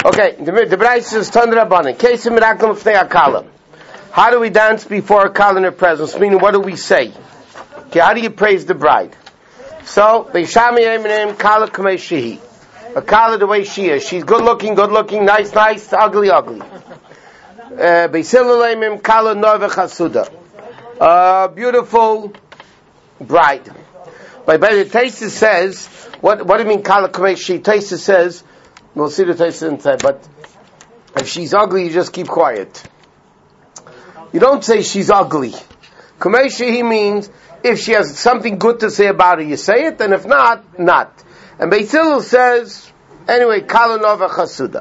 Okay, the Bryce is Tundra Rabbanan. Kesim Miracle of Akala. How do we dance before a Kala in her presence? Meaning, what do we say? Okay, how do you praise the bride? So, Beishami Eminim Kala Kamei Shehi. A Kala the way she is. She's good looking, nice, ugly. Beisil Eminim Kala Nove Chasuda. Beautiful bride. But the Taisa says, what do you mean Kala Kamei Shehi? Taisa says, we'll see the Taisa inside, but if she's ugly, you just keep quiet. You don't say she's ugly. Kamei Shehi means if she has something good to say about her, you say it, and if not, not. And Beis Hillel says, anyway, Kala Nova Chasuda.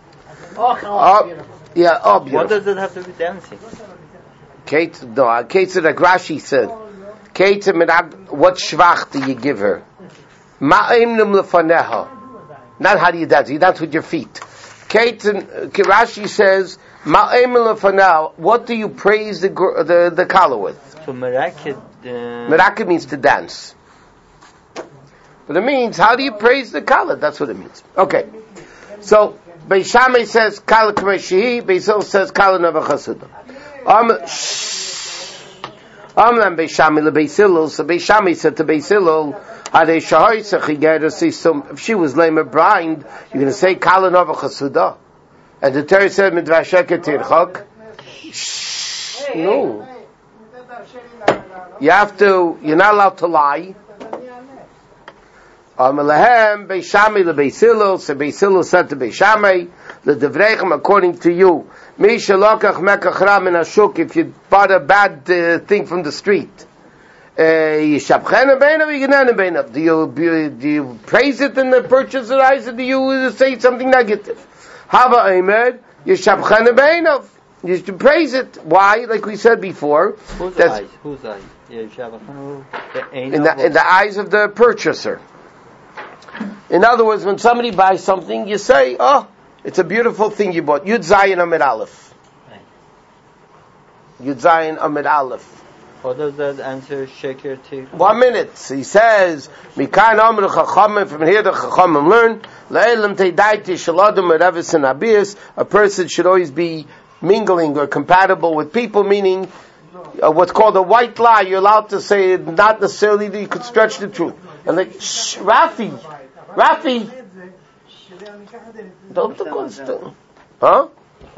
Beautiful. What does it have to be dancing? Kate like Rashi said, what shvach do you give her? Ma'imnim lefaneha. Not how do you dance. You dance with your feet. Rashi says, ma'imnim lefaneha. What do you praise the Kala with? So merakid. Merakid means to dance. But it means, how do you praise the Kala? That's what it means. Okay. So, Beis Shammai says, Kala Kamei Shehi, Beis Hillel says, Kala Nova Chasuda. Amlam Beis Shammai leBeis Hillel, so Beis Shammai said to Beis Hillel, if she was lame or blind, you're going to say, Kala Nova Chasuda. And the Torah said, Midrasheket Tirchok. No. You're not allowed to lie. Beis Shammai leBeis Hillel, so Beis Hillel said to Beis Shammai, according to you, if you bought a bad thing from the street, do you praise it in the purchaser's eyes, or do you say something negative? You should praise it. Why? Like we said before. Whose eyes? In the eyes of the purchaser. In other words, when somebody buys something, you say, oh, it's a beautiful thing you bought. Yud Zayin Amid Aleph. Yud Zayin Amid Aleph. What does that answer Sheker to? 1 minute. He says, Mikan Amr Chachamim, from here the Chachamim learn, Le'elam Teidaiti Shaladum Erevis and Abias, a person should always be mingling or compatible with people, meaning what's called a white lie. You're allowed to say it, not necessarily that you could stretch the truth. And like, Rafi, don't go still. Huh?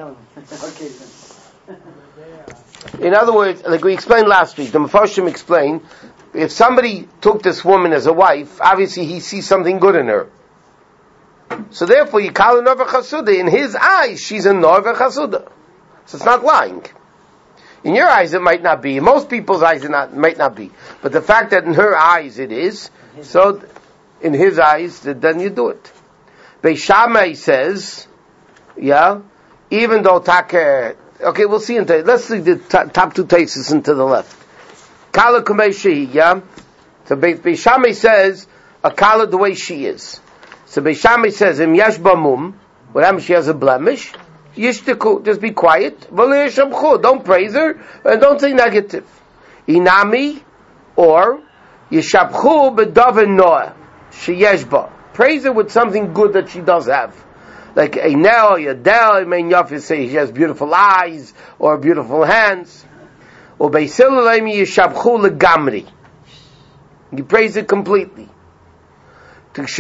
In other words, like we explained last week, the Mefarshim explained, if somebody took this woman as a wife, obviously he sees something good in her. So therefore, you call her Nova Chasuda. In his eyes, she's a Nova Chasuda. So it's not lying. In your eyes, it might not be. In most people's eyes, it might not be. But the fact that in her eyes it is, so in his eyes, then you do it. Beis Shammai says, even though Taka, okay, we'll see let's see the top two tases into the left. Kala Kamei Shehi, So Beis Shammai says, a Kala the way she is. So Beis Shammai says, Im Yesh Bamum, what happens she has a blemish? Yishtiku, just be quiet. Don't praise her, and don't say negative. Inami, or Yishabchu b'daven noah, sheyeshba. Praise her with something good that she does have. Like Einel, Yadel, you say she has beautiful eyes, or beautiful hands. Or Beis Hillel Yishabchu legamri. You praise it completely. Because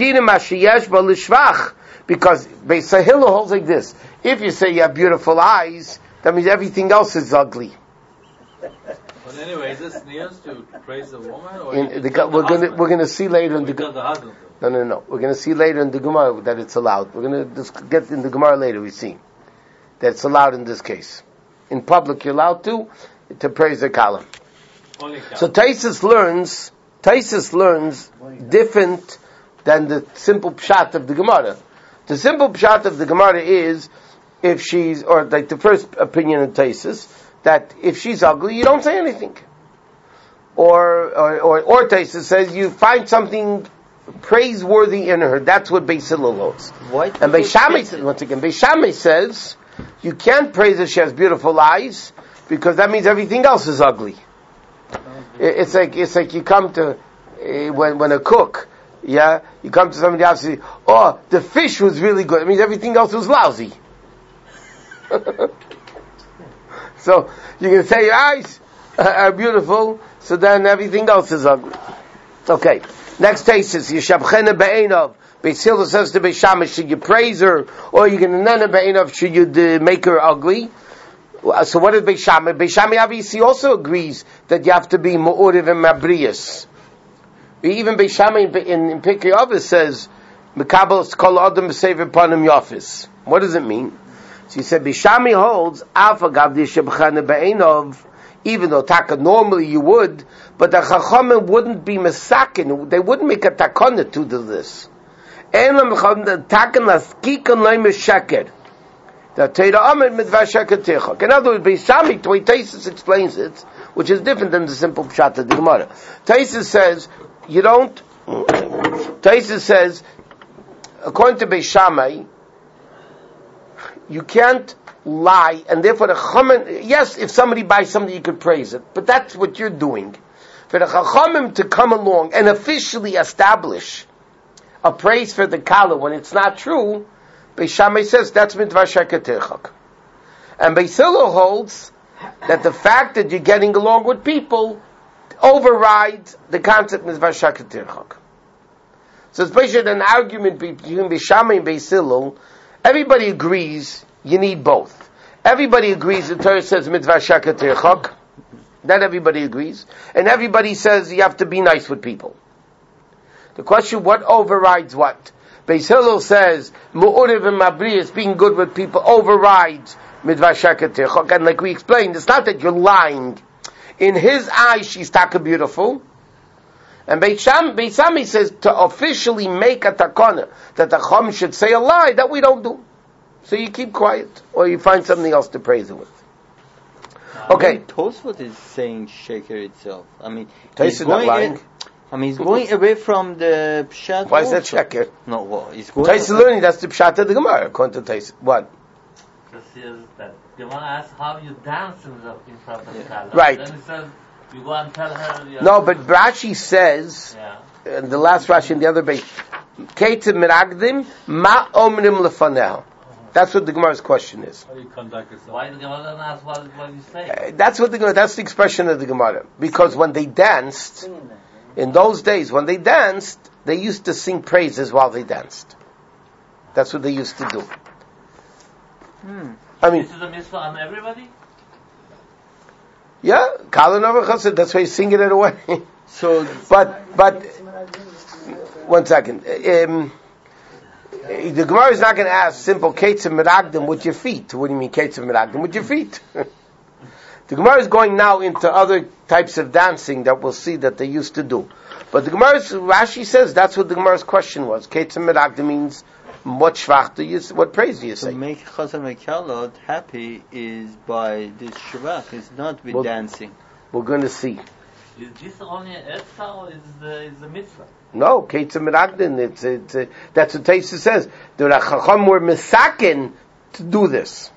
Beis Hillel holds like this. If you say you have beautiful eyes, that means everything else is ugly. But anyway, is this news to praise the woman? Or we're going to see later in the Gemara. No. We're going to see later in the Gemara that it's allowed. We're going to just get in the Gemara later. We see that it's allowed in this case. In public, you're allowed to praise the Kala. So Taisus learns different than the simple pshat of the Gemara. The simple pshat of the Gemara is, if she's, or like the first opinion of Taisus, that if she's ugly, you don't say anything. Or Taisus says you find something praiseworthy in her. That's what Beis Hillel holds. And Beis Shammai says, once again, Beis Shammai says you can't praise her. She has beautiful eyes because that means everything else is ugly. It's like you come to when a cook Yeah, you come to somebody else and say, oh, the fish was really good. It means everything else was lousy. So you can say your eyes are beautiful, so then everything else is ugly. Okay, next case is Yishabchena Be'enov. Beis Hillel says to Beis Shammai, should you praise her, or you can Nana Be'enov, should you make her ugly? So what is Beis Shammai? Beis Shammai obviously also agrees that you have to be Mu'uriv and Mabrius. Even Beis Shammai in Pirkei Avos says, Mekabel Kol Adam B'Sever Panim Yafis. What does it mean? So he said, Beis Shammai holds, Afagav Yishabchena Be'enov, even though taka normally you would, but the Chachamim wouldn't be Mesakin, they wouldn't make a takana to do this. In other words, Beis Shammai, the way Taisus explains it, which is different than the simple pshat of the Gemara. Taisus says, Taisus says, according to Beis Shammai, you can't lie, and therefore the Chachamim, yes, if somebody buys something you could praise it, but that's what you're doing. For the Chachamim to come along and officially establish a praise for the Kala when it's not true, Beis Shammai says that's Midvar Sheker Tirchak. And Beis Hillel holds that the fact that you're getting along with people overrides the concept Midvar Sheker Tirchak. So it's basically an argument between Beis Shammai and Beis Hillel. Everybody agrees you need both. Everybody agrees the Torah says Midvar Sheker Tirchak. That everybody agrees. And everybody says you have to be nice with people. The question, what overrides what? Beis Hillel says, Mu'uriv and Mabrius, being good with people, overrides Midvar Sheker Tirchak. And like we explained, it's not that you're lying. In his eyes, she's taka beautiful. And Beis Shammai says, to officially make a takana, that the Chum should say a lie, that we don't do. So you keep quiet, or you find something else to praise it with. Okay. Tosfot is saying Sheker itself. I mean, Tosfot not lying. He's going away from the Pshat. Why is that Sheker? No, well, he's going. Tosfot learning that's the Pshat of the Gemara, according to Tosfot. What? This is that the one asks how you dance in front of the Kala. Right. Then he says you go and tell her. No, but Rashi says, the last Rashi in the other base, Ketzim Miragdim Ma Omrim Lefaneh. That's what the Gemara's question is. How do you conduct yourself? Why the Gemara doesn't ask what you say? That's the expression of the Gemara. Because when they danced, in those days, when they danced, they used to sing praises while they danced. That's what they used to do. I mean, this is a mitzvah on everybody? Yeah, Kala Nova Chassid, that's why you sing it at a wedding. So, but, one second. The Gemara is not going to ask simple Ketzim Meragdim with your feet. What do you mean Ketzim Meragdim with your feet? The Gemara is going now into other types of dancing that we'll see that they used to do. But the Gemara's, Rashi says that's what the Gemara's question was. Ketzim Meragdim means what shvach do you, what praise do you say? To make Chazal Mekalot happy is by this shvach, it's not with dancing. We're going to see. Is this only an etzah or is the mitzvah? No, Ketzim Meragdim, it's that's what Taisa says. The Chacham were misakin to do this.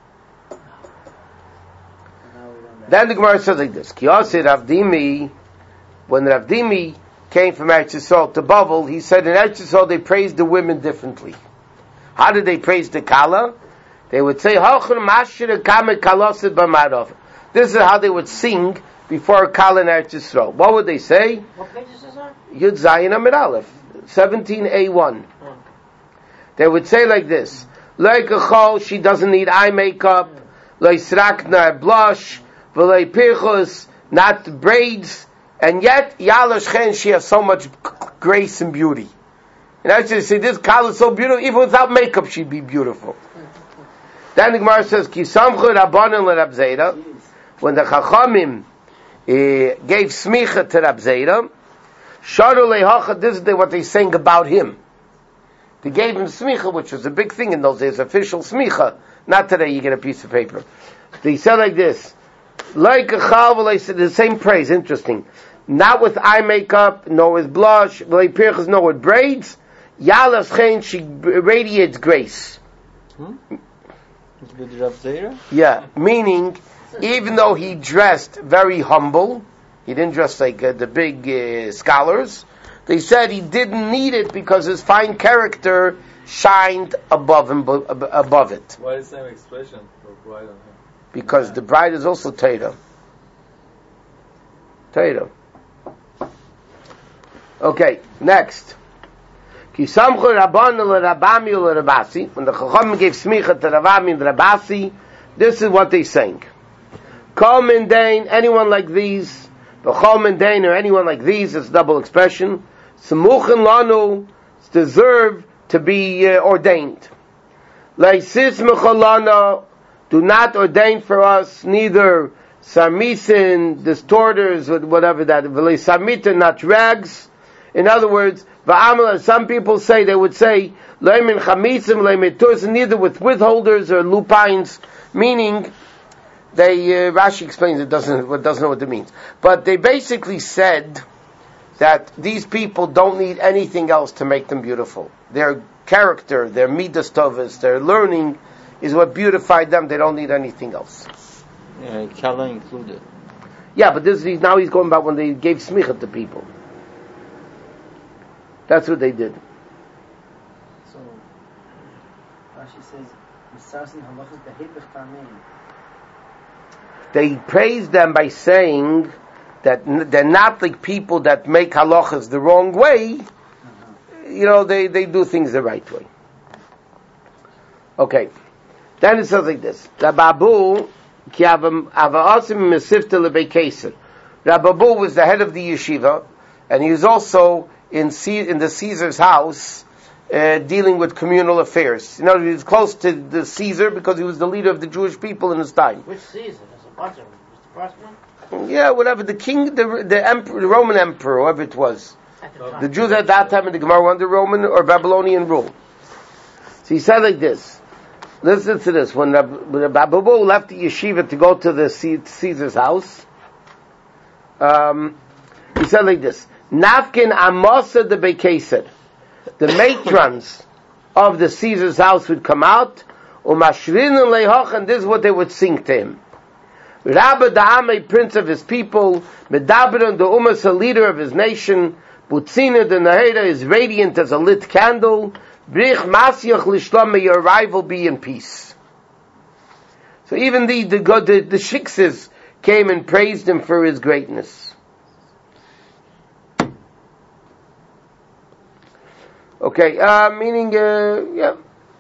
Then the Gemara says like this: Kiyasi Rav Dimi, when Rav Dimi came from Eretz Yisrael to Bavel, he said in Eretz Yisrael they praised the women differently. How did they praise the Kala? They would say, this is how they would sing before Kala in Eretz Yisrael. What would they say? What pages is that? Yud Zayin Amid Aleph, 17a1. They would say like this: Like a chol, she doesn't need eye makeup. Like srakna blush, v'lei pirchus, not braids, and yet Yalash Chen, she has so much grace and beauty. And I should say this Kala is so beautiful, even without makeup, she'd be beautiful. Then the Gemara says, Ki samchu rabbanan l'Rab Zera, when the Chachamim gave smicha to Rab Zera, sharu lehacha, this is what they saying about him. They gave him smicha, which was a big thing in those days, official smicha. Not today, you get a piece of paper. They said like this, like a chal, the same praise, interesting. Not with eye makeup, nor with blush, nor with braids. Yalas chen, she radiates grace. With Rav Zera? Yeah, meaning, even though he dressed very humble, he didn't dress like the big scholars, They said he didn't need it because his fine character shined above it. Why the same expression for bride on him? Because the bride is also Torah. Okay, next. When the Chacham gave smicha to Rabami and Rabasi, this is what they sang. Kol min dain, anyone like these, v'chol min dain, or anyone like these, it's double expression. Semuchen lanu, deserve to be ordained. Leisis mecholana, do not ordain for us neither sarmisin, distorters, or whatever that, v'lei samita, not rags. In other words, v'amala, some people say, they would say, leimin chamisim, leimin tursin, neither with withholders or lupines, meaning, Rashi explains doesn't know what it means. But they basically said that these people don't need anything else to make them beautiful. Their character, their midas tovas, their learning is what beautified them. They don't need anything else. Yeah, Kala included. Yeah, but now he's going about when they gave smicha to people. That's what they did. So, Rashi says, "Misasin halachas behepech tamein." They praised them by saying that they're not like people that make halachas the wrong way. They do things the right way. Okay. Then it says like this. Rababu was the head of the yeshiva, and he was also in the Caesar's house, dealing with communal affairs. He was close to the Caesar because he was the leader of the Jewish people in his time. Which Caesar? There's a bunch of them. Mr. Postman? Yeah, whatever. The king, the emperor, the Roman emperor, whoever it was. The Jews at that time in the Gemara were under Roman or Babylonian rule. So he said like this. Listen to this. When Babu left the yeshiva to go to the Caesar's house, he said like this. Nafkin Amosa de Bekeser. The matrons of the Caesar's house would come out, Umashrin Lehoch, and this is what they would sing to him. Rabba Da'ame, prince of his people, Medabron the Umas, a leader of his nation, Butzina the Naheda is radiant as a lit candle, Brich Masyach Lishlam, may your arrival be in peace. So even the shiksas came and praised him for his greatness. Okay, meaning, yeah.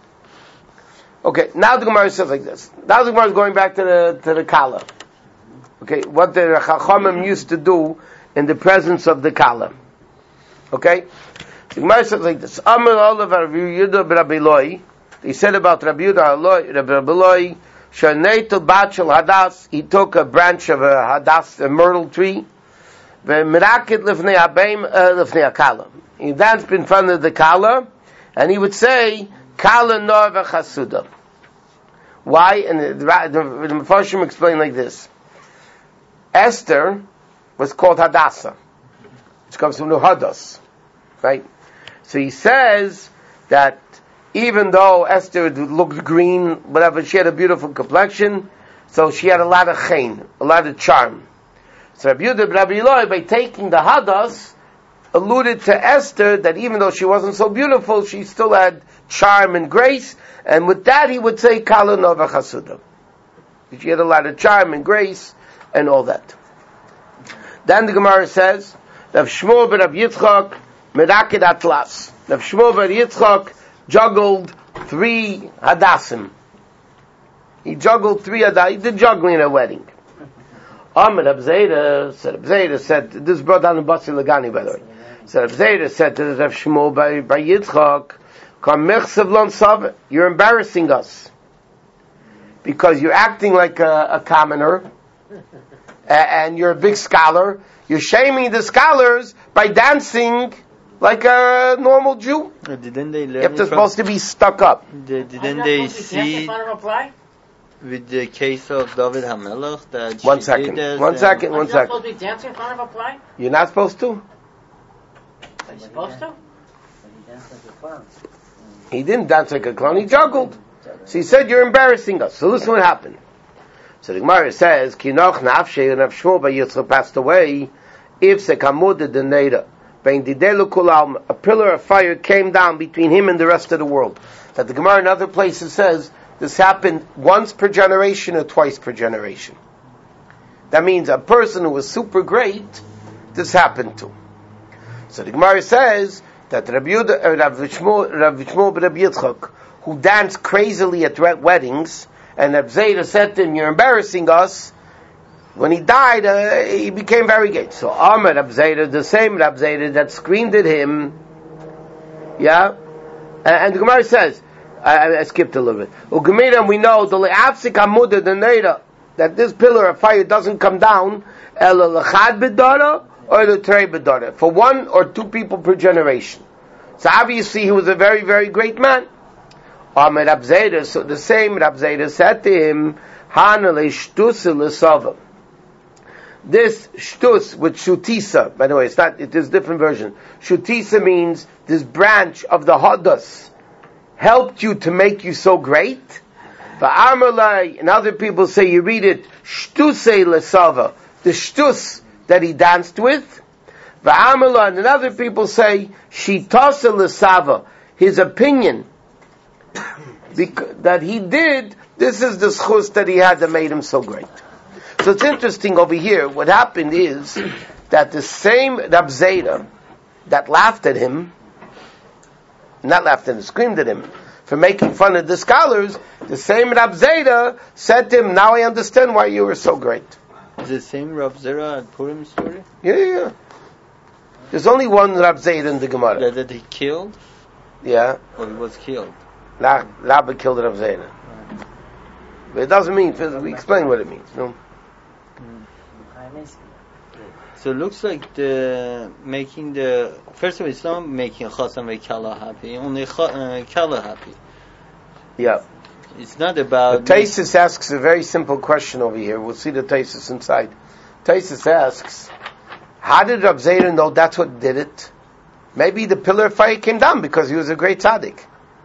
Okay, now the Gemara says like this. Now the Gemara is going back to the Kala. Okay, what the Chachamim used to do in the presence of the Kala. Okay? The Gemara says like this. Amar Olav Rabbi Yehuda b'Rabbi Eloi. He said about Rabbi Yehuda Rabbi Eloi, Shaneitel Bachel Hadas, he took a branch of a Hadas, a myrtle tree, V'mirakit lifnei habeim lifnei Kala. He danced in front of the Kala, and he would say, Kala nor v'chasuda. Why? And the Mefarshim explain like this. Esther was called Hadassah, which comes from the Hadas, right? So he says that even though Esther looked green, whatever, she had a beautiful complexion, so she had a lot of chen, a lot of charm. So Rabbi Eloi, by taking the Hadas, alluded to Esther that even though she wasn't so beautiful, she still had charm and grace, and with that he would say Kala Nova Chasuda. She had a lot of charm and grace and all that. Then the Gemara says, Rav Shmuel ben Rav Yitzchak Merakid Atlas. Rav Shmuel ben Yitzchak juggled 3 Hadassim. He juggled 3 Hadassim. He did juggling at a wedding. Amr Rab Zera said, this is brought down in Basi Lagani, by the way. So Rab Zera said to Rav Shmuel by Yitzchak, you're embarrassing us. Because you're acting like a commoner, and you're a big scholar. You're shaming the scholars by dancing like a normal Jew. Didn't they learn You're supposed to be stuck up. Didn't they see with the case of David HaMelech that One she second. did One second. Are you not supposed to be dancing in front of a play? You're not supposed to? Are you supposed to? But he danced like a clown. He didn't dance like a clown, he juggled. So he said, you're embarrassing us. So listen what happened. So the Gemara says, Kinoch nafshe and Rav Shmuel by Yitzchak passed away, if sekamud the Neira. A pillar of fire came down between him and the rest of the world. That the Gemara in other places says this happened once per generation or twice per generation. That means a person who was super great, this happened to. So the Gemara says that Rav Shmuel ben Rabbi Yitzchak, who danced crazily at weddings, and Rav Zayda said to him, "You're embarrassing us." When he died, he became very gay. So Amar Rav Zayda, the same Rav Zayda that screamed at him, yeah, and the Gemara says, I skipped a little bit. Ugemira, we know the le'afsik hamudah the neira, that this pillar of fire doesn't come down ela lechad bedara or the trei bedara, for one or two people per generation. So obviously he was a very, very great man. Amar Rav Zayda, so the same Rav Zayda said to him, Hana le'shtus l'sava. This shtus with shutisa, by the way, it is different version. Shutisa means this branch of the hadas helped you to make you so great. Va'amalai, and other people say you read it shtusei lesava, the shtus that he danced with. Va'amalai, and other people say shitasa lesava, his opinion that he did. This is the schus that he had that made him so great. So it's interesting over here. What happened is that the same Rav Zayda that laughed at him, screamed at him for making fun of the scholars, the same Rav Zayda said to him, "Now I understand why you were so great." Is the same Rav Zera at Purim story? Yeah. There's only one Rav Zayda in the Gemara. That he killed? Yeah. Or he was killed? Rabbi killed Rav Zayda. But it doesn't mean, we explain what it means. No? So it looks like first of all, it's not making Chasam Kala happy, only Kala happy. Yeah. It's not about... The Taisus asks a very simple question over here. We'll see the Taisus inside. Taisus asks, how did Rav Zayda know that's what did it? Maybe the pillar of fire came down because he was a great tzaddik.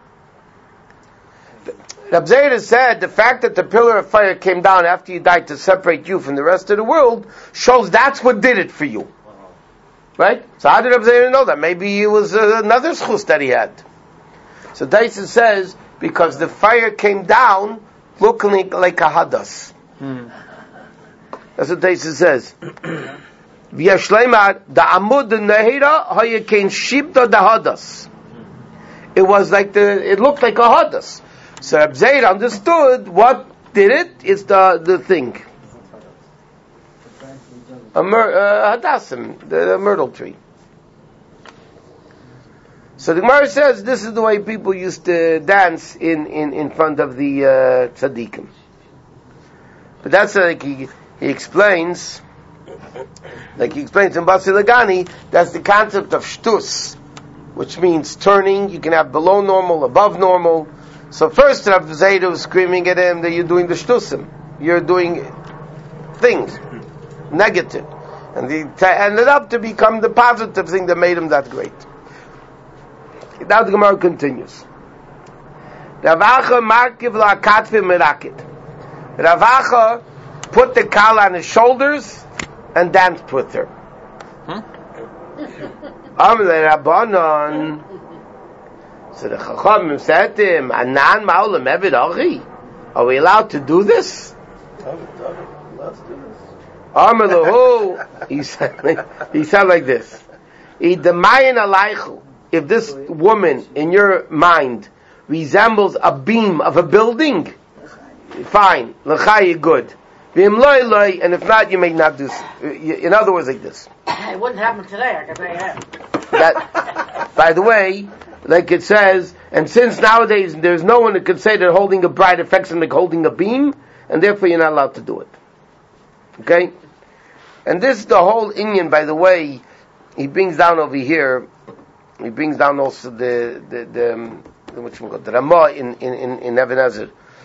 Rav Zayda said the fact that the pillar of fire came down after you died to separate you from the rest of the world shows that's what did it for you. Right? So how did Rav Zayda know that? Maybe it was another schus that he had. So Taisus says, because the fire came down looking like a hadas. That's what Taisus says. It was like it looked like a hadas. So Rav Zayda understood what did it. It's the thing. Hadassim, the myrtle tree. So the Gemara says this is the way people used to dance in front of the tzaddikim. But that's like he explains, in Basi Lagani, that's the concept of shtus, which means turning. You can have below normal, above normal. So first Rav Zayda was screaming at him that you're doing the shtusim. You're doing things, negative. And he ended up to become the positive thing that made him that great. Now the Gemara continues. Ravacha markiv la'akatvi merakid. Ravacha put the kala on his shoulders and danced with her. Amle Rabbanon. So the Chachamim said to him, Anan ma'olam eved achi? Are we allowed to do this? Amar lahu, he said like this. Idamayin alaychu. If this woman in your mind resembles a beam of a building, fine, l'chai good. And if not, you may not do. In other words, like this. It wouldn't happen today, I can tell you that. That, by the way, like it says, and since nowadays there's no one that could say that holding a bride affects him like holding a beam, and therefore you're not allowed to do it. Okay? And this is the whole Inyan, by the way, he brings down over here. He brings down also the Ramah in Ebenezer.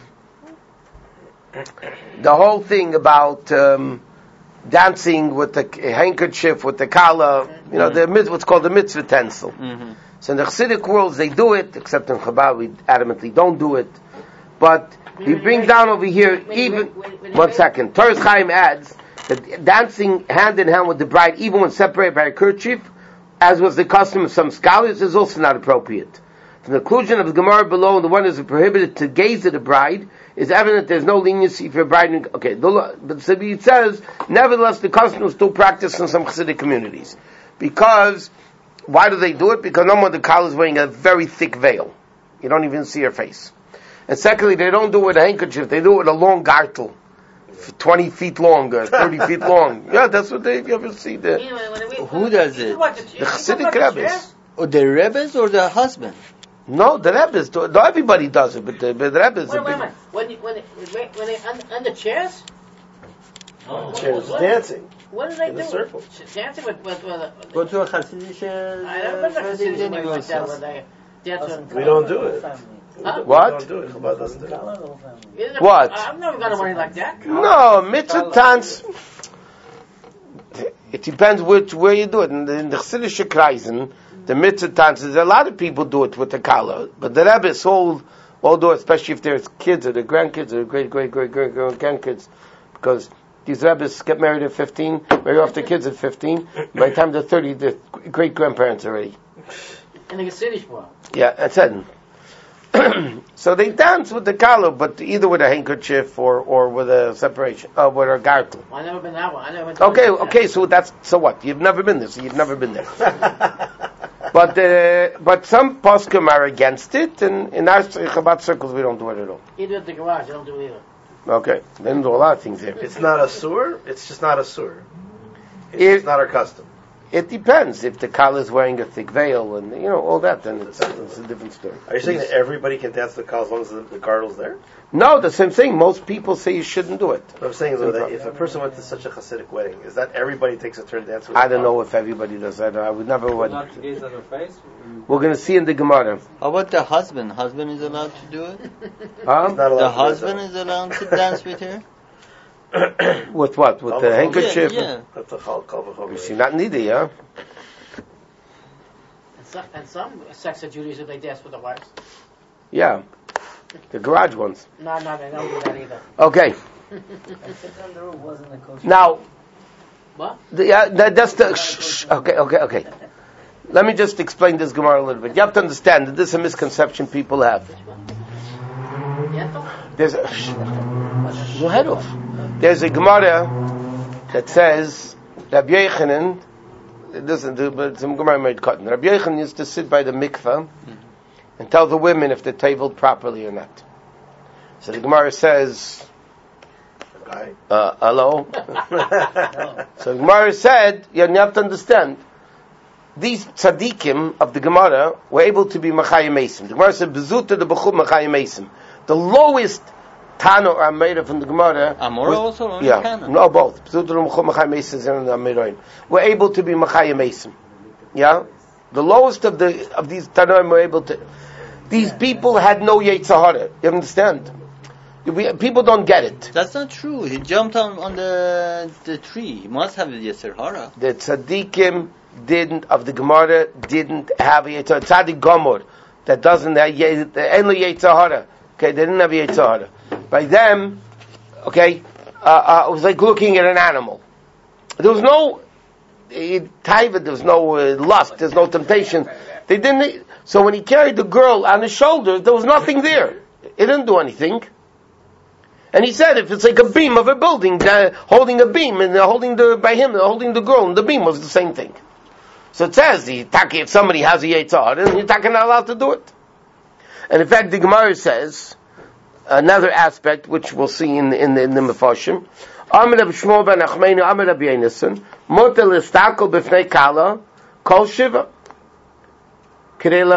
The whole thing about dancing with the handkerchief, with the kala, what's called the mitzvah utensil. Mm-hmm. So in the Chassidic worlds they do it, except in Chabad we adamantly don't do it. But he brings down over here, one second, Torres Chaim adds that dancing hand in hand with the bride, even when separated by a kerchief, as was the custom of some scholars, is also not appropriate. From the conclusion of the Gemara below, the one who is prohibited to gaze at a bride, is evident there's no leniency for a bride. Okay, but it says, nevertheless, the custom is still practiced in some Hasidic communities. Because, why do they do it? Because number one, the kala is wearing a very thick veil. You don't even see her face. And secondly, they don't do it with a handkerchief, they do it with a long gartel. 20 feet long, 30 feet long. Yeah, that's what you ever see there. Who does it? The Hasidic Rebbes. Or the Rebbes or the husband? No, the Rebbes. No, everybody does it, but the Rebbes. Wait a minute. When they on the chairs? Chairs dancing. What do they In do? a circle. Dancing with Go to a Hasidic. I don't remember Hasidic like that where they dance. We don't do it. Huh? What? We don't do it. Chabad doesn't do it. What? I've never got a money like that. No, mitzvah tanz. It depends where you do it. In the Chassidische Kreisen, the mitzvah tanz, a lot of people do it with the kala, but the Rebbes all do it, especially if there's kids or the grandkids or great grandkids, because these Rebbes get married at 15, marry off their kids at 15. By the time they're 30, they're great grandparents already. And they get Siddish for. Yeah, that's it. So they dance with the kala, but either with a handkerchief or with a separation, with a gartel. I've never been that one. I never been Okay, so what? You've never been there, so you've never been there. But some poskim are against it, and in our Chabad circles we don't do it at all. You do it at the garage, you don't do it either. Okay, they don't do a lot of things here. It's not a sur. It's just not a sur. It's not our custom. It depends. If the kala is wearing a thick veil and all that, then it's a different story. Are you saying that everybody can dance the kala as long as the gartel's there? No, the same thing. Most people say you shouldn't do it. What I'm saying is that if a person went to such a Hasidic wedding, is that everybody takes a turn dancing with I the don't kala? know if everybody does that. I would never. Not to gaze at her face? We're going to see in the Gemara. How about the husband? Husband is allowed to do it? Huh? He's not allowed The to do husband that. is allowed to dance with her? With what? With the handkerchief? Yeah. That's a chal v'chomer. You see, not neither, yeah? And some sects of Judaism, they dance with their wives. Yeah. The garage ones. No, they don't do that either. Okay. Now, What? that's the... Okay. Let me just explain this Gemara a little bit. You have to understand that this is a misconception people have. There's go ahead off. There's a Gemara that says Rabbi Yochanan, but some Gemara made cotton. Rabbi Yochanan used to sit by the mikveh and tell the women if they're tabled properly or not. So the Gemara says, hello? So the Gemara said, you have to understand, these tzaddikim of the Gemara were able to be Machayim Mesim. The Gemara said, Bezuta the Bechum Machayim Mesim. The lowest Tana or Amira from the Gemara. Amora also? Only Yeah, Tana? no, both. Bezuta the Bechum Machayim Mesim and Amiroin were able to be Machayim Mesim. Yeah? The lowest of these Tanoim were able to. These people had no Yetzer Hara. You understand? People don't get it. That's not true. He jumped on the tree. He must have the Yetzer Hara. The tzaddikim of the Gemara didn't have a Yetzer Hara. Tzaddik Gomor that doesn't have only Yetzer Hara. Okay, they didn't have Yetzer Hara. By them, okay, it was like looking at an animal. There was no taiva, there was no lust, there's no temptation. They didn't. So when he carried the girl on his shoulders, there was nothing there. It didn't do anything. And he said, if it's like a beam of a building, holding a beam, and holding the girl, and the beam was the same thing. So it says, if somebody has a Yetzer Hara, then you're not allowed to do it. And in fact, the Gemara says, another aspect, which we'll see in the Mefarshim, Amar Reb Shmuel ben Achmeinu, Amar Rabbi Yonasan, Motel istakel b'fnei kala, kol shiva. You're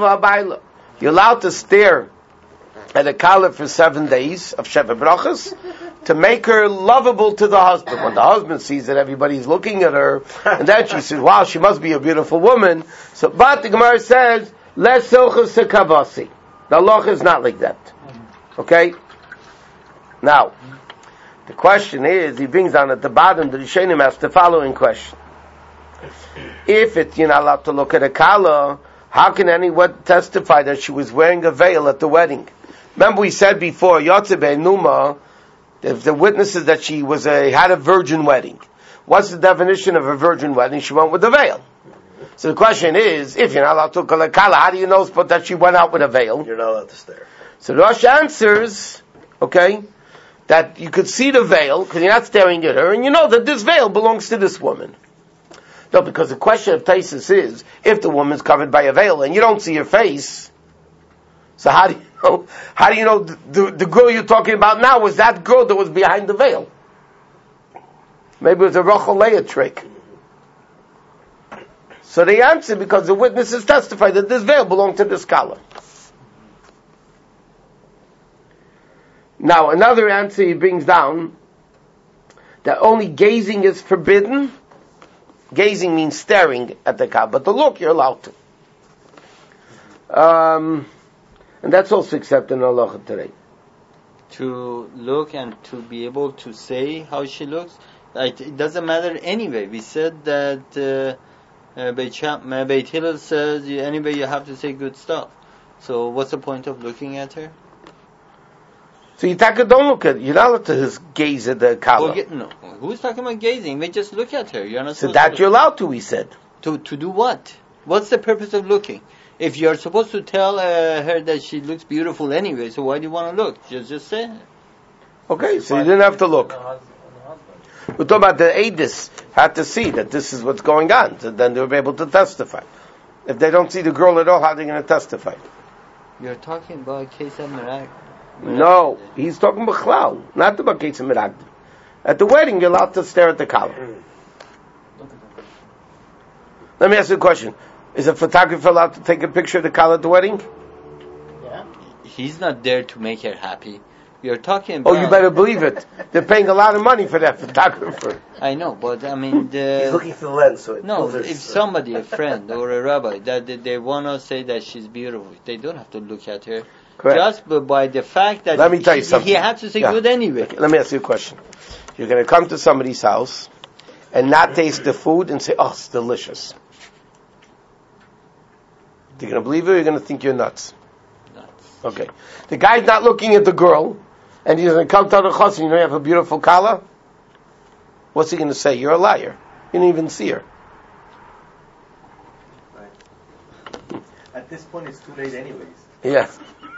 allowed to stare at a kala for 7 days of Sheva Brachas to make her lovable to the husband. When the husband sees that everybody's looking at her, and then she says, wow, she must be a beautiful woman. So, but the Gemara says, Les sochas sekavasi. The halacha is not like that. Okay? Now, the question is, he brings down at the bottom, the Rishonim asks the following question. If you're not allowed to look at a kala, how can anyone testify that she was wearing a veil at the wedding? Remember we said before, Yotze Be'numa, the witnesses that she had a virgin wedding. What's the definition of a virgin wedding? She went with a veil. So the question is, if you're not allowed to look at Kala, how do you know that she went out with a veil? You're not allowed to stare. So the Rosh answers, okay, that you could see the veil, because you're not staring at her, and you know that this veil belongs to this woman. No, because the question of Taisus is, if the woman's covered by a veil and you don't see her face, so how do you know the girl you're talking about now was that girl that was behind the veil? Maybe it was a Rachel Leah trick. So they answer because the witnesses testified that this veil belonged to this scholar. Now another answer he brings down, that only gazing is forbidden. Gazing means staring at the Kaaba, but to look you're allowed to. And that's also accepted in Allah today. To look and to be able to say how she looks, it doesn't matter anyway. We said that Beit Hillel says anyway you have to say good stuff. So what's the point of looking at her? So don't look at it. You're not allowed to gaze at the Kaaba. No, who's talking about gazing? We just look at her. You're not so that you're allowed to, he said. To do what? What's the purpose of looking? If you're supposed to tell her that she looks beautiful anyway, so why do you want to look? Just say it. Okay, so you didn't have to look. We're talking about the Aedis had to see that this is what's going on, so then they'll be able to testify. If they don't see the girl at all, how are they going to testify? You're talking about a case of Mirak. No, he's talking about Chlal, not about case of Mirak. At the wedding, you're allowed to stare at the Kala. Let me ask you a question. Is a photographer allowed to take a picture of the Kala at the wedding? Yeah. He's not there to make her happy. You're talking about... Oh, you better believe it. They're paying a lot of money for that photographer. I know, but I mean... He's looking through the lens. So if somebody, a friend or a rabbi, that they want to say that she's beautiful, they don't have to look at her. Correct. Just by the fact that let me tell you something. He had to say good anyway. Okay, let me ask you a question. You're going to come to somebody's house and not taste the food and say, oh, it's delicious. You're going to believe it or you're going to think you're nuts? Okay. The guy's not looking at the girl, and he's going to come to the chassan, you know you have a beautiful kala? What's he going to say? You're a liar. You didn't even see her. Right. At this point, it's too late anyways. Yeah.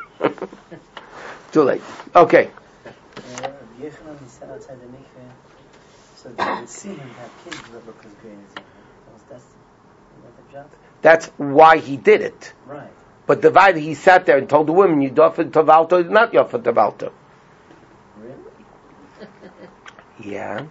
Too late. Okay. He sat outside the mikveh, so they would see him have kids with Rebecca's grades. That's the job. That's why he did it. Right. But the Vaida, he sat there and told the women, you Yofet Tavalto, not Yofet Tavalto. Really? Yeah.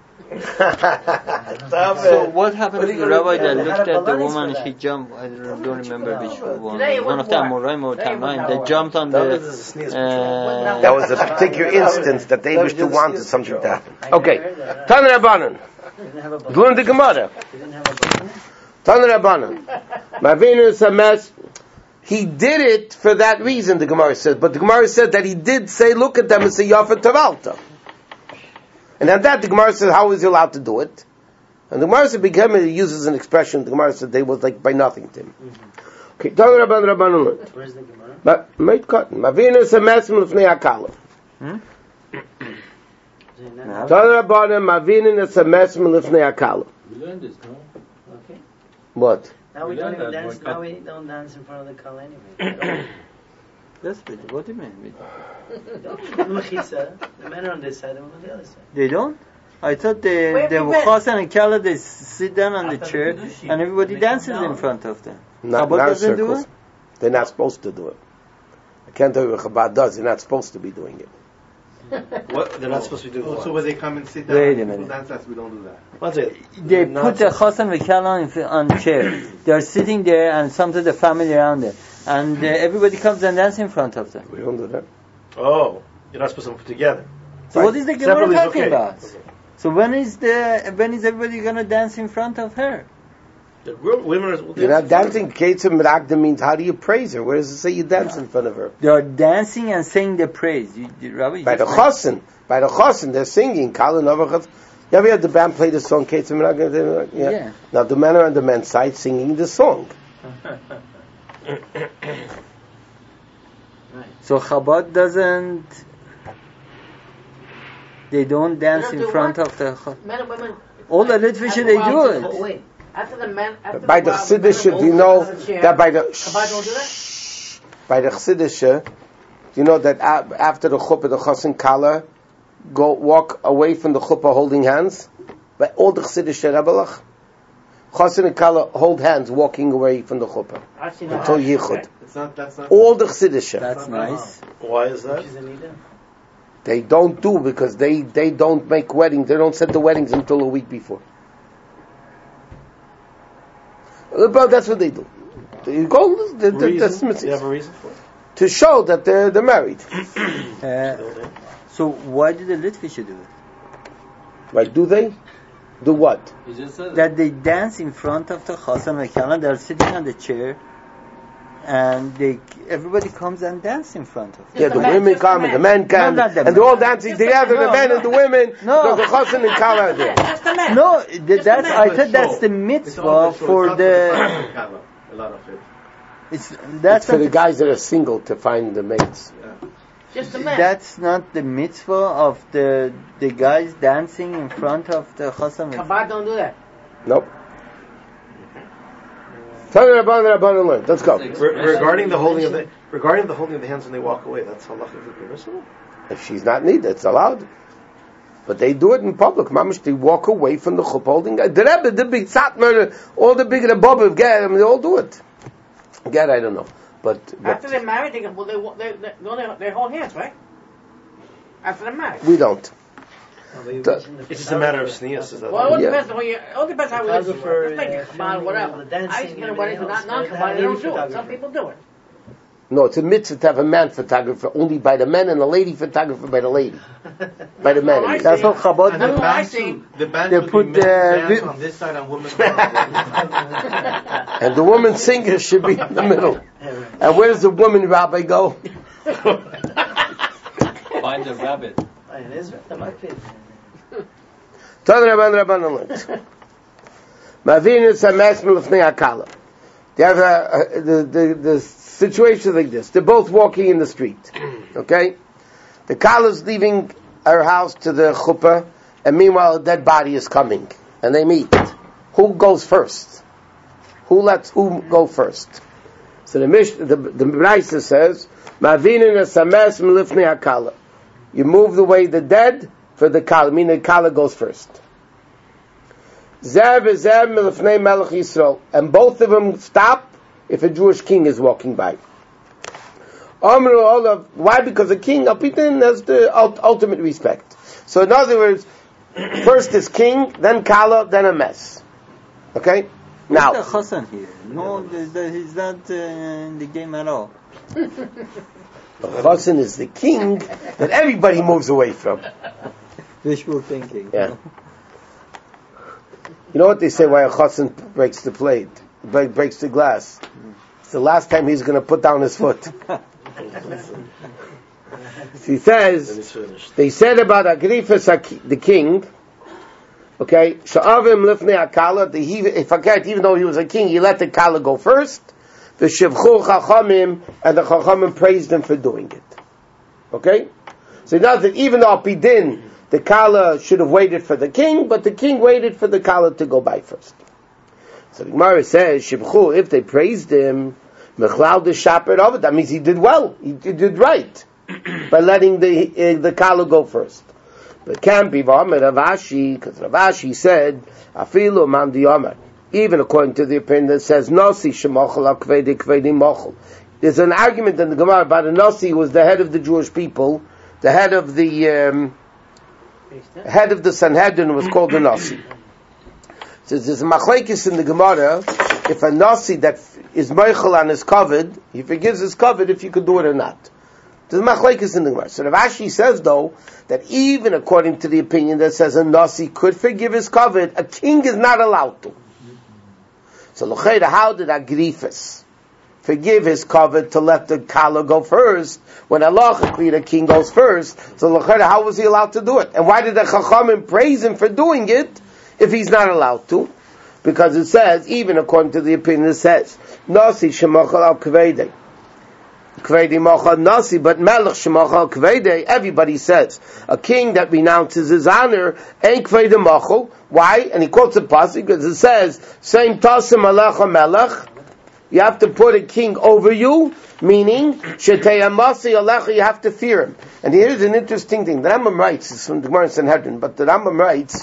So what happened to the rabbi that looked at the woman, he jumped, I don't remember which one. One of them, Moraim or Tamaim, they jumped on the... that was a particular instance that they wished to want something to happen. Okay. Tanur Rabbanan. Learn the Gemara. Tanur Rabbanan. Mavinus Hames. He did it for that reason, the Gemara says. But the Gemara said that he did say, look at them and say, Yafet Tavalta. And at that, the Gemara says, how is he allowed to do it? And the Gemara said, he uses an expression, the Gemara said, they was like by nothing to him. Okay, Tanur Rabbanan. Where's the Gemara? Mate cotton. Mavinus Hames Lefnei HaKala. Tanur Rabbanan, Mavinus Hames Lefnei HaKala. We learned this, no? Okay. What? Now we don't even dance. Now we don't dance in front of the kala anyway. That's good. What do you mean? The men are on this side, the women on the other side. They don't? I thought the Chassan and Kala, they sit down on the chair and everybody dances in front of them. Not circles. They're not supposed to do it. I can't tell you what Chabad does. They're not supposed to be doing it. What? They're not supposed to be doing So when they come and sit down, wait a minute. dance, we don't do that. What's it? They put the Chassan and Kala on chair. They are sitting there and sometimes the family around them. And everybody comes and dances in front of them. We don't do that. Oh, you're not supposed to put together. So what is the Gemara talking about? Okay. So when is everybody going to dance in front of her? The women are... You're not dancing. Ketzim Mirakda means how do you praise her? Where does it say you dance in front of her? They are dancing and saying the praise. By the Chassan, they're singing. Kala Novachat. You ever heard the band play the song Ketzim Mirakda? Yeah. Now the men are on the men's side singing the song. So Chabad doesn't... They don't dance in front of the... Men and women... All the Litvisha, they do it. Wait. After the man, after By the Chassidisha, do you know that by the Chabad don't do that? by the Chassidisha, do you know that after the chuppah, the Chassan Kala walk away from the chuppah holding hands? By all the Chassidisha Rebelach, Chassan and Kala hold hands walking away from the chuppah until Yichud. That's not. All the Chassidisha. That's nice. Why is that? They don't do because they don't make weddings. They don't set the weddings until a week before. But that's what they do. You go. That's Do you have a reason for it? to show that they're married. So why did the Litvisha do it? Right? Do they? Do what? He just said That they dance in front of the Chassan and Kala. They're sitting on the chair, and everybody comes and dance in front of them. Yeah, the women come and the men come, No, not the and they're all men. dancing together. The men and the women. No. The Chassan and Kala are there. Just the man. No, that's I thought that's the It's mitzvah all for the. A lot of it. That's For the not, guys that are single to find the mates. Just the man. that's not the mitzvah of the guys dancing in front of the Chassan. Chabad don't do that. Nope. Tell the Rabban learn. Let's go. Regarding the holding of the hands when they walk away, that's halachically permissible. If she's not needed, it's allowed. But they do it in public. Mamish, they walk away from the chuppah holding. The Rebbe, the big Satmar, all the big Rebbe, they all do it. Again, I don't know. But After they're married, they hold hands, right? After they're married. we don't. It's just a matter of sneeze. Is that Well, it Yeah. depends on it all depends how we live. Photographer, It's like Chabad, whatever. I used to get a wedding with non-Chabad. They don't do it. Some people do it. No, it's a mitzvah to have a man photographer only by the men and a lady photographer by the lady. By the men. I That's what Chabad And do. the I band see. too. The band They should put be men dance the- on this side and women on that And the woman singer should be in the middle. And where does the woman rabbi go? find the rabbit. It is that might be. Tell the Rabban learns. Mavinus hames l'fnei hakala. They have the situation like this. They're both walking in the street. Okay? The kala's leaving her house to the chuppah, and meanwhile a dead body is coming. And they meet. Who goes first? Who lets who go first? So the Brisa says, Mavinus hames l'fnei hakala. You move away the dead for the kala, meaning the kala goes first. Zev is Zev milifnei Melech Yisrael, and both of them stop if a Jewish king is walking by. Amru Olav, why? Because the king Apitin has the ultimate respect. So in other words, first is king, then kala, then a mess. Okay? Now, Who's the Chassan here? No, he's not in the game at all. the Chassan is the king that everybody moves away from. Visual thinking. Yeah. You know what they say why a chassan breaks the plate, breaks the glass? It's the last time he's going to put down his foot. He says, they said about Agrifas the king, okay, Sha'avim lifnei akala, even though he was a king, he let the kala go first. The shivchu chachamim, and the chachamim praised him for doing it. Okay? So nothing, even though Apidin, the kala should have waited for the king, but the king waited for the kala to go by first. So the Gemara says, Shibchu, if they praised him, Mechlal the Shaper of it, that means he did well, he did right, by letting the kala go first. But can't be Rav Ashi, because Rav Ashi said, Afilu man di Omer, even according to the opinion that says, Nasi shemochel akvedi kvedi mochel. There's an argument in the Gemara about a Nasi who was the head of the Jewish people, the head of the Sanhedrin was called a Nasi. So there's a machlekes in the Gemara, if a Nasi that is meichel and is covered, he forgives his covered if you could do it or not. There's a machlekes in the Gemara. So Rav Ashi says though, that even according to the opinion that says a Nasi could forgive his covered, a king is not allowed to. So l'cheira, how did Agrifas forgive his covered to let the kala go first, when halachically the king goes first? So l'cheira, how was he allowed to do it? And why did the chachamim praise him for doing it, if he's not allowed to? Because it says, even according to the opinion, it says, Nasi shemachal al kveidei. Kvedi Mocha Nasi, but Melech Shemocha Kvedi, everybody says, a king that renounces his honor, ain't Kvedi Mocha. Why? And he quotes a pasuk because it says, same Tasim Alecha Melech, you have to put a king over you, meaning, Sheteyamasi Alecha, you have to fear him. And here's an interesting thing, the Rambam writes, it's from the Gemara in Sanhedrin, but the Rambam writes,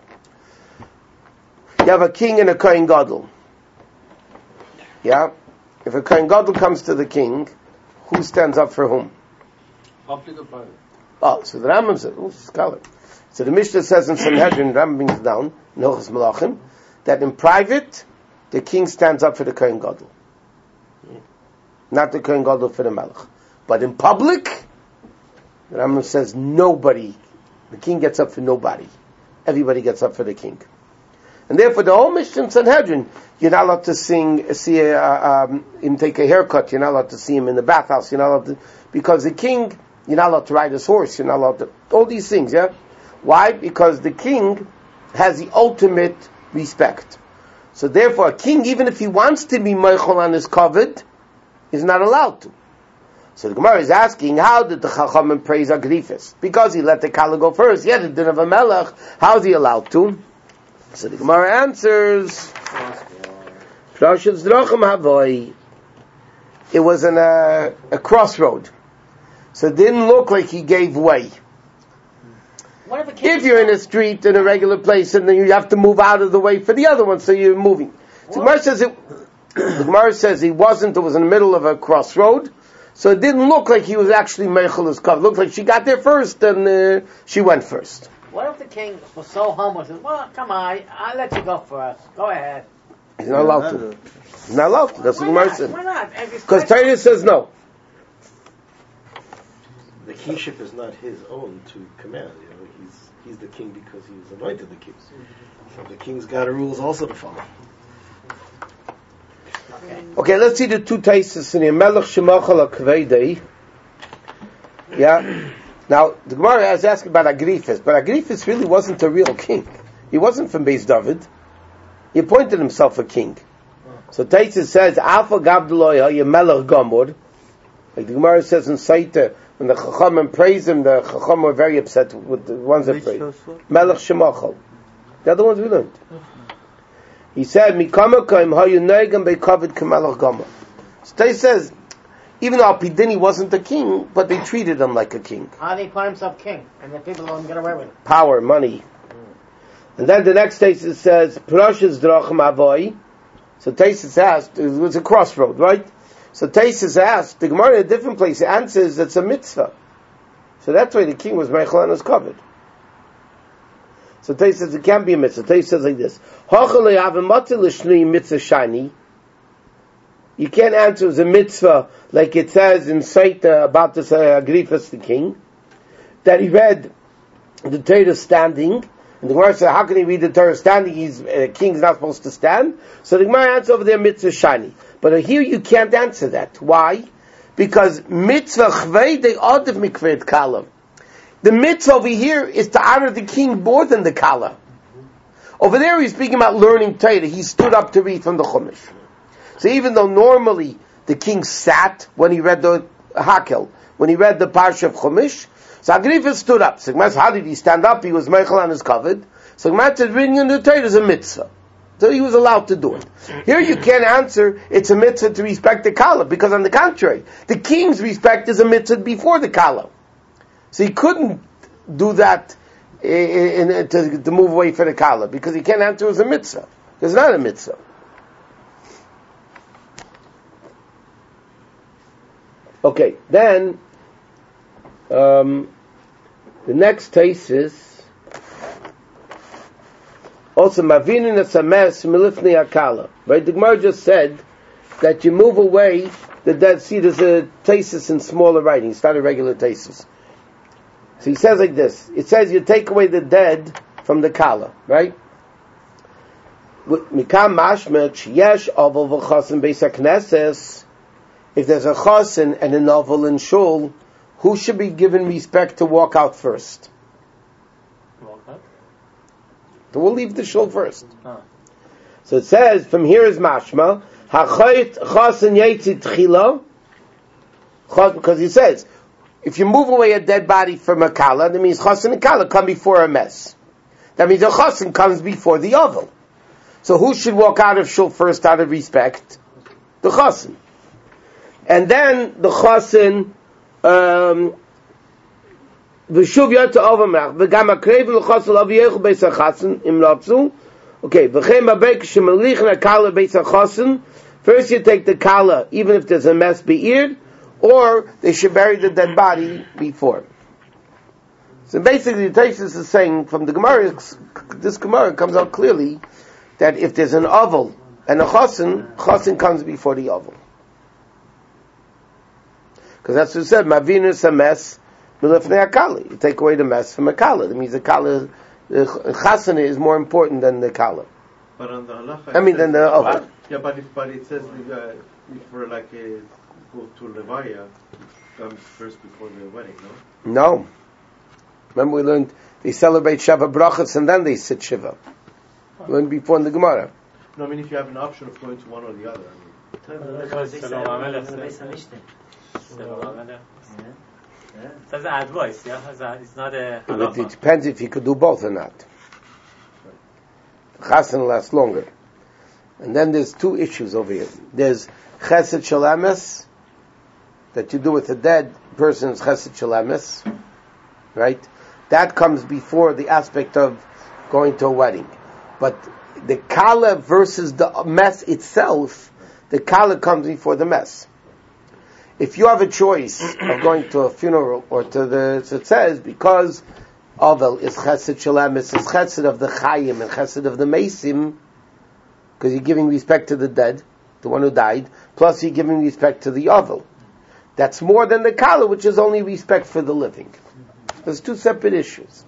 you have a king and a Kohen Gadol. Yeah? If a Kohen Gadol comes to the king, who stands up for whom? Public or private? Oh, so the Rambam says, scholar. So the Mishnah says in Sanhedrin, the Rambam brings it down, in Hilchos Melachim, that in private, the king stands up for the Kohen Gadol. Not the Kohen Gadol for the Melech. But in public, the Rambam says nobody, the king gets up for nobody. Everybody gets up for the king. And therefore, the whole Mishnah in Sanhedrin, you're not allowed to see him take a haircut, you're not allowed to see him in the bathhouse, you're not allowed to, because the king, you're not allowed to ride his horse, you're not allowed to, all these things, yeah? Why? Because the king has the ultimate respect. So therefore, a king, even if he wants to be meichel on his kavod, is not allowed to. So the Gemara is asking, how did the Chachamim praise Agrifis? Because he let the Kala go first, he had the din of a melech, how is he allowed to? So the Gemara answers, it was in a crossroad. So it didn't look like he gave way. If you're in a street, in a regular place, and then you have to move out of the way for the other one, so you're moving. So the Gemara says it was in the middle of a crossroad, so it didn't look like he was actually Meichelis Kav. It looked like she got there first, and she went first. What if the king was so humble and says, well, come on, I'll let you go first. Go ahead. He's not allowed to. He's not allowed to. That's what the Gemara said. Why not? Because Torah says no. The kingship is not his own to command. You know, he's the king because he was anointed the king. So the king's got rules also to follow. Okay, let's see the two tastes in here. Melech Shemachal Akveidei. Yeah. Now, the Gemara is asking about Agrifis, but Agrifis really wasn't a real king. He wasn't from Beis David. He appointed himself a king. So Taisus says, Alpha Gabdeloya, ye Melech Gomor. Like the Gemara says in Saita, when the Chachamim praised him, the Chachamim were very upset with the ones that praised. Melech Shemachal. The other ones we learned. He said, Mikamakim hayu neigam beikavid k'melech Gomor. So Taisus says, even though Alpidini wasn't a king, but they treated him like a king. How did he put himself king? And the people don't get away with it. Power, money. And then the next thesis says, Parashas Drachim Avoy. So Taisus asked, it was a crossroad, right? So Taisus asked, the Gemara in a different place answers it's a mitzvah. So that's why the king was Meichel and was covered. So Taisus says it can't be a mitzvah. Taisus says like this, mitzvah shani. You can't answer as a mitzvah like it says in Saita about this Agrifas the king, that he read the Torah standing. And the Gemara said, how can he read the Torah standing? He's king's not supposed to stand. So the Gemara answers over there, mitzvah shani. But here you can't answer that. Why? Because mitzvah chvei de adav mikved kala. The mitzvah over here is to honor the king more than the kala. Over there he's speaking about learning Torah. He stood up to read from the Chumash. So even though normally the king sat when he read the Hakel, when he read the Parsha of Chumash, so Agrifas stood up. So how did he stand up? He was Meichel on his covered. So Gemara said reading in the Torah is a mitzvah. So he was allowed to do it. Here you can't answer it's a mitzvah to respect the Kala, because on the contrary, the king's respect is a mitzvah before the Kala. So he couldn't do that to move away from the Kala, because he can't answer as a mitzvah. It's not a mitzvah. Okay, then the next case is also mavinin esames milifnei akala. Right, the Gemara just said that you move away the dead. See, there's a thesis in smaller writing. It's not a regular thesis. So he says like this. It says you take away the dead from the kala, right? Mikam mashmech yesh avol v'chasen beis hakneses. If there's a chasen and a novel in shul, who should be given respect to walk out first? Walk out? So we'll leave the shul first. So it says, from here is mashma, hachayt chasen yetzi tchila, Because he says, if you move away a dead body from a kala, that means chassan and kala come before a mess. That means a chassan comes before the oval. So who should walk out of shul first out of respect? The chassan. And then the chassan, v'shuv yata ovamach, v'gam akrev l'chassan l'aviyech beis ha'chassan, im ratzu. Okay, v'chem abek shemelich na-kala beis ha'chassan. First you take the kala, even if there's a mess be'ir, or they should bury the dead body before. So basically, the Taisus is saying from the Gemara, this Gemara comes out clearly that if there's an oval and a chassan comes before the oval. Because that's what it said, Mavinus a mess, milifnei akala. You take away the mess from a kala. That means the kala, the chassan is more important than the kala. But on the halacha, than the oval. Yeah, but it says if for like a go to levaya, it comes first before the wedding, no? No. Remember we learned they celebrate Shava Brachas and then they sit Shiva. We learned before in the Gemara. No, I mean if you have an option of going to one or the other. That's advice, yeah? It's not a halacha. It depends if you could do both or not. Chassan lasts longer. And then there's two issues over here. There's Chesed Shalamis, that you do with a dead person's Chesed Shalamis, right? That comes before the aspect of going to a wedding. But the Kala versus the mess itself, the Kala comes before the mess. If you have a choice of going to a funeral or to the, so it says, because Ovel is Chesed Shalamis, is Chesed of the Chayim and Chesed of the Mesim, because you're giving respect to the dead, the one who died, plus you're giving respect to the Ovel. That's more than the Kala, which is only respect for the living. There's two separate issues.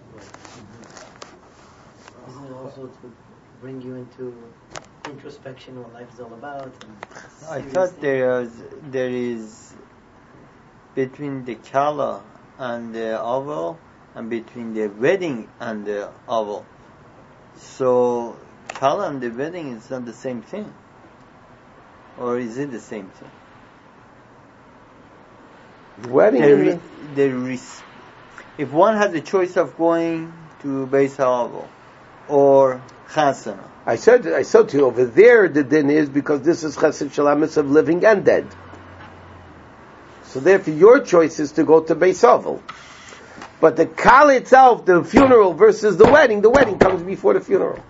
Isn't it also to bring you into introspection, what life is all about? I thought there is between the Kala and the oval, and between the wedding and the oval. So Kala and the wedding is not the same thing, or is it the same thing? The wedding. If one has a choice of going to Beis HaOval or Chasana. I said to you over there the din is because this is Chesed Shalamis of living and dead. So therefore your choice is to go to Beis HaOval. But the Kala itself, the funeral versus the wedding comes before the funeral.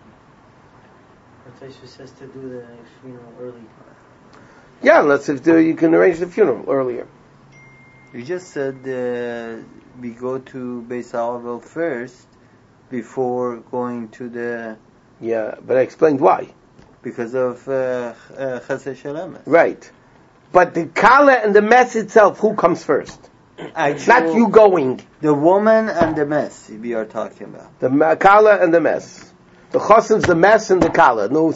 But Tosfos says to do the funeral early. Yeah, unless you can arrange the funeral earlier. You just said we go to Beis HaOval first before going to the... Yeah, but I explained why. Because of Chesed Shalamis. Right. But the Kala and the mess itself, who comes first? Actually, not you going. The woman and the mess we are talking about. The Kala and the mess. The Chossen's the mess and the Kala. No.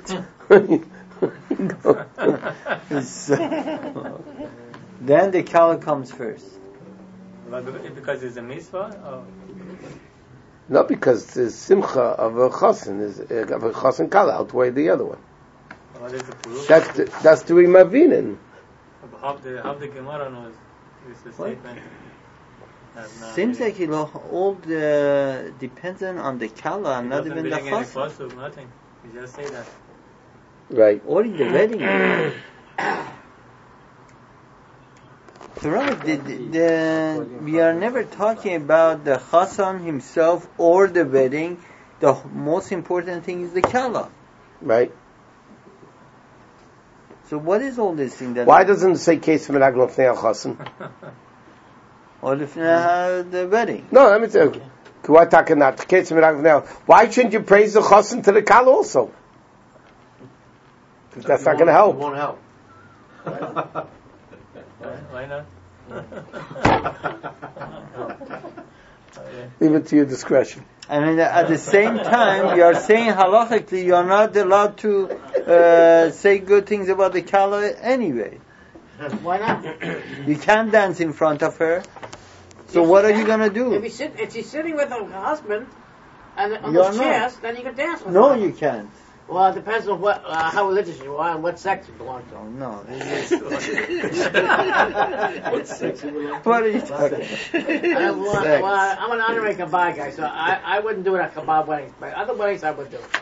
Then the Kala comes first. Because it's a mitzvah? Or? No, because the Simcha of a Chossen is of a Chossen Kala outweigh the other one. What is the proof? That's the Rimavinin. How the Gemara knows this statement? Seems like it all dependent on the Kala and not even the Chossen. Nothing. You just say that. Right. Or in the wedding. So we are never talking about the Chassan himself or the wedding. The most important thing is the Kala. Right. So what is all this thing that... Why doesn't it say case from Menagel of Neil Chassan? Or the wedding? No, let me tell you. Why shouldn't you praise the Chassan to the Kala also? That's not going to help. It won't help. Why not? Leave it to your discretion. And at the same time, you are saying halachically you are not allowed to say good things about the Kala anyway. Why not? You can't dance in front of her. So what are you going to do? If she's sitting with her husband and on You're those chairs, then you can dance with her. No, you can't. Well, it depends on what, how religious you are and what sect you belong to. Oh, no. What sex you belong to? What are you talking about? I'm an honorary Kabbalah guy, so I wouldn't do it at Kabbalah weddings, but other weddings I would do it.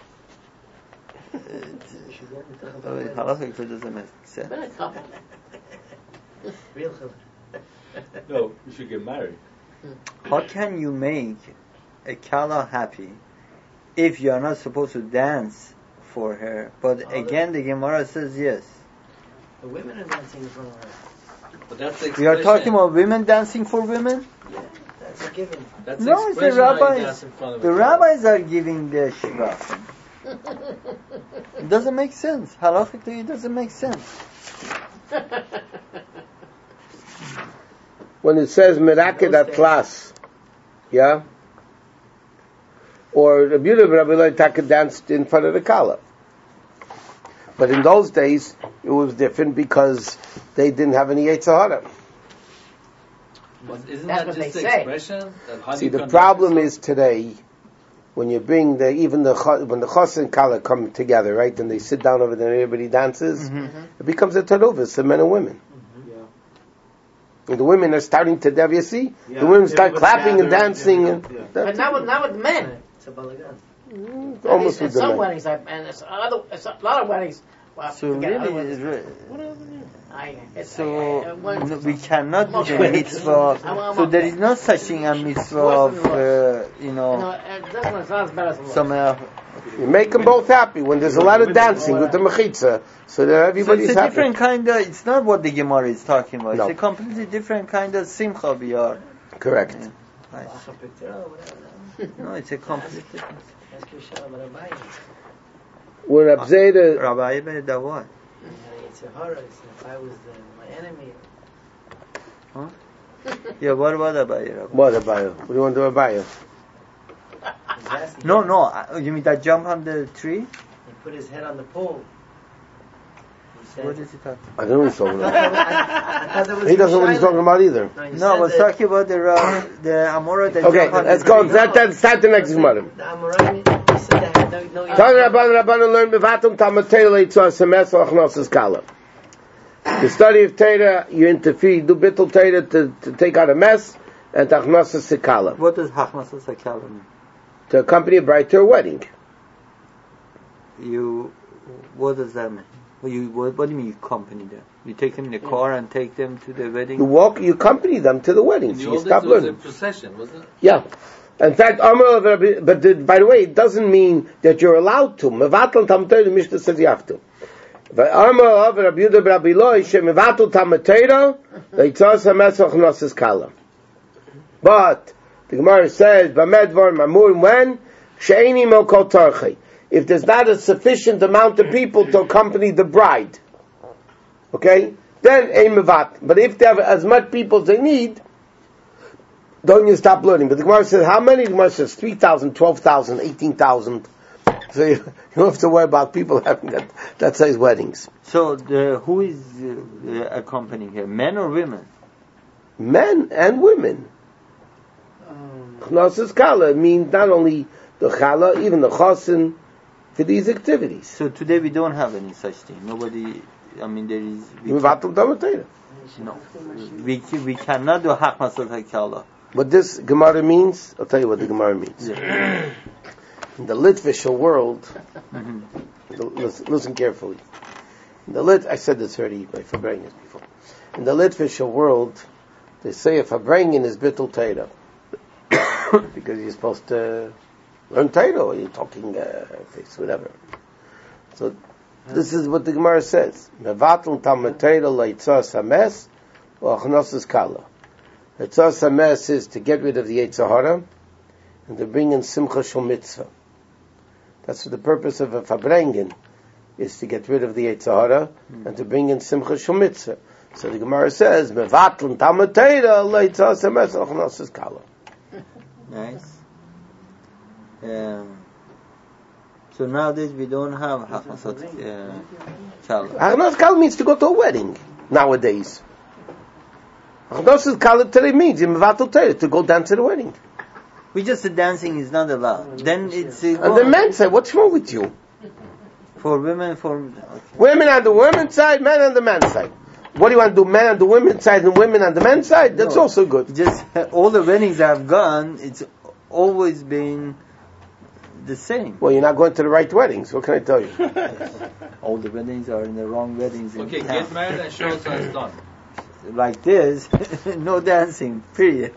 Halachically it doesn't make sense. Been a couple. Real children. No, you should get married. How can you make a Kala happy if you are not supposed to dance for her? But again, the Gemara says yes. The women are dancing in front of her. But that's the We are expression. talking about women dancing for women? Yeah, that's a given. That's No, it's the expression how you rabbis. dance in front of The a rabbis are giving the shvach. It doesn't make sense. Halachically, it doesn't make sense. When it says Meraket at class, yeah? Or the beauty of Rabbi Eloi Taka danced in front of the Kala. But in those days, it was different because they didn't have any Yetzer Hara. But isn't That's that what just they the say. expression? That how See, you the conduct problem yourself? is today, when you bring when the Chos and Kala come together, right, and they sit down over there and everybody dances, it becomes a tarovis for men and women. And the women are starting to, have you see? Yeah, the women start everybody clapping and gathering, dancing. yeah, And yeah. But that's not with men. It's a balagan. almost In with the some men. weddings, and it's a lot of weddings. Well, So forget other really, weddings. so When- we cannot do the Okay. mitzvah. I'm So there is no such thing a mitzvah of, you know, this one sounds better than some. You make them both happy when there's a lot of dancing with the mechitza, so that So everybody's it's a happy. different kind of. It's not what the Gemara is talking about. No. It's a completely different kind of simcha biyar. Correct. Yeah. Right. Bacha Pictura, whatever. No, it's a completely different. Ask your Shalom Rabbi. When Rab Zayda, Rabbi Ibn Dawai. It's a horror. If I was my enemy. Yeah, what about Rabbi? what about you? What do you want to do about you? He's asking. No. You mean that jump on the tree? He put his head on the pole. He said, What is he talking? I don't know what he's talking about. I thought that was He doesn't know what he's talking about either. No, I was talking about the Amora that Okay, jump on let's the go. tree. Start the next Gemara. The Amoraim, he said that. No, Tell Rabban learn Bevatum Tamatei Leitzah Semes Achnosas Kala. The study of Torah, you interfere, you do bittul Torah to take out a mess, and Achnosas Kala. What does Hachnasas Hakala mean? To accompany a bride to a wedding. What does that mean? What do you mean you accompany them? You take them in the car and take them to the wedding? You accompany them to the wedding, In the so you old stop days, it was a learning. procession, wasn't it? Yeah. In fact, by the way, it doesn't mean that you're allowed to. Mevatel Tamatei, the Mishnah says you have to. But the Gemara says, when? If there's not a sufficient amount of people to accompany the bride, okay, then ein mevat. But if they have as much people as they need, don't you stop learning. But the Gemara says, how many? The Gemara says 3,000, 12,000, 18,000. So you don't have to worry about people having that size weddings. So who is accompanying her? Men or women? Men and women. Chnosas Kala means not only the Chala, even the Chosin, for these activities. So today we don't have any such thing. Nobody, there is... No. We cannot do Hachnasas Hakala. What this Gemara means, I'll tell you what the Gemara means. Yeah. In the Litvisha world, listen carefully. I said this already by Fabrengen before. In the Litvisha world, they say if Fabrengen is Bittul Torah, because you're supposed to learn Torah, or you're talking face, whatever. So this is what the Gemara says. Mevatel Talmud Torah leitzah sames or achnosas kala. Leitzah sames is to get rid of the Yetzer Hara and to bring in simcha shel mitzvah. That's the purpose of a Fabrengen, is to get rid of the Yetzer Hara and to bring in simcha shel mitzvah. So the Gemara says, Mevatel Talmud Torah leitzah sames or achnosas kala. Nice. So nowadays we don't have Hachnasas Kala. Hachnasas Kala means to go to a wedding nowadays. Hachnasas Kala today means in Mevatel Torah to go dance at a wedding. We just the dancing is not allowed. Then it's and the men say, "What's wrong with you? For women, Women on the women's side, men on the men's side. What do you want to do, men on the women's side and women on the men's side? That's also good. Just all the weddings I've gone, it's always been the same. Well, you're not going to the right weddings. What can I tell you? All the weddings are in the wrong weddings. Okay, in town. get married and show us how it's done. Like this, no dancing, period.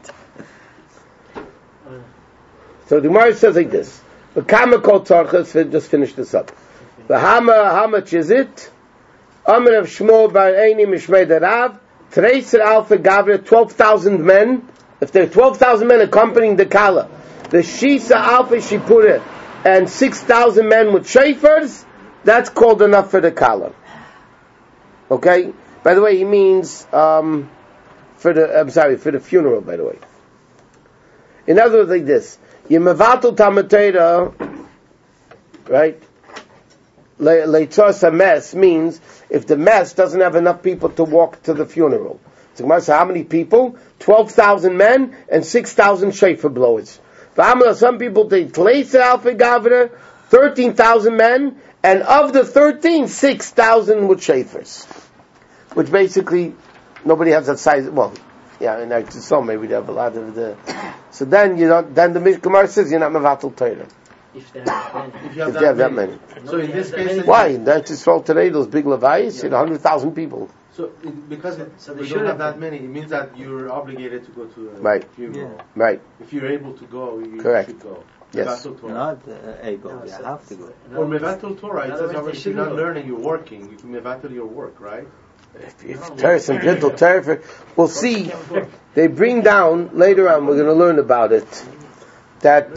So the Gemara says like this. The Kama Kol Tzarchas, just finish this up. The Hama, how much is it? Amr of Shmuel Bar Eini Mishmei Darav, Treiser Alpha Gavra, 12,000 men. If there are 12,000 men accompanying the Kala, the Shisa Alpha Shipura, and 6,000 men with shafers, that's called enough for the Kala. Okay? By the way, he means, for the funeral, by the way. In other words, like this. Yemavatul Tamatera, right? Leitzos a mess means if the mess doesn't have enough people to walk to the funeral. So how many people? 12,000 men and 6,000 shofar blowers. Some people take Tleiser Alpha Gavra, 13,000 men, and of the 13, 6,000 with shofars. Which basically, nobody has that size. Well, yeah, in Eretz Yisrael maybe they have a lot of the. So then then the Gemara says you're not mevatel Torah. If they have that many. So in this case, Why? In Eretz Yisrael today, those big levayis, 100,000 people. So because we don't have that many, it means that you're obligated to go to a funeral. Yeah. Right. If you're able to go, you Correct. should go. Yes. Mevatel Torah. Not able, you have to go. Or mevatel Torah, it says already if you're not go. learning, you're working. You can mevatel your work, right? If Teres and Gittel Teres, we'll see. They bring down later on. We're going to learn about it. That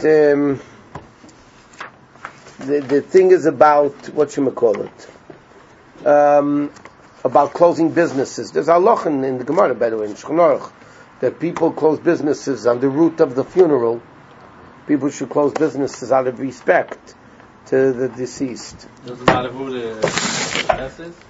the thing is about what you call it. About closing businesses. There's halach in the Gemara, by the way, in Shulchan Aruch, that people close businesses on the route of the funeral. People should close businesses out of respect to the deceased. Doesn't matter who the mess is.